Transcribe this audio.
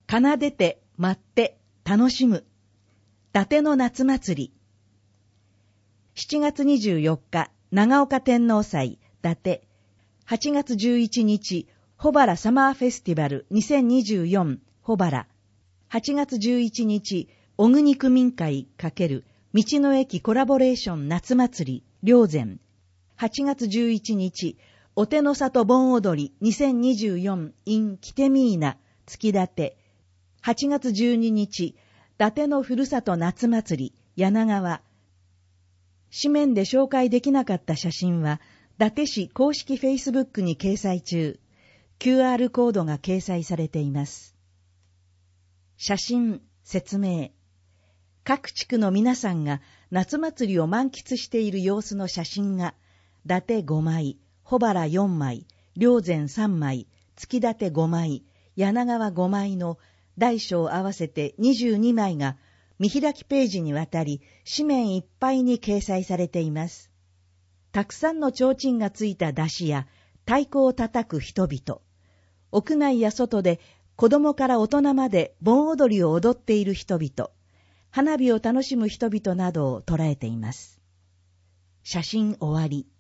奏でて舞って楽しむ伊達の夏祭り。7月24日長岡天皇祭伊達、8月11日保原サマーフェスティバル2024保原、8月11日小国区民会×道の駅コラボレーション夏祭り霊山、8月11日お手の里盆踊り2024 in キテミーナ月立、8月12日伊達のふるさと夏祭り柳川。紙面で紹介できなかった写真は伊達市公式フェイスブックに掲載中。QR コードが掲載されています。写真、説明。各地区の皆さんが夏祭りを満喫している様子の写真が伊達5枚、保原4枚、霊山3枚、月立5枚、柳川5枚の大小合わせて22枚が見開きページにわたり紙面いっぱいに掲載されています。たくさんの提灯がついた山車や太鼓を叩く人々、屋内や外で子供から大人まで盆踊りを踊っている人々、花火を楽しむ人々などを捉えています。写真終わり。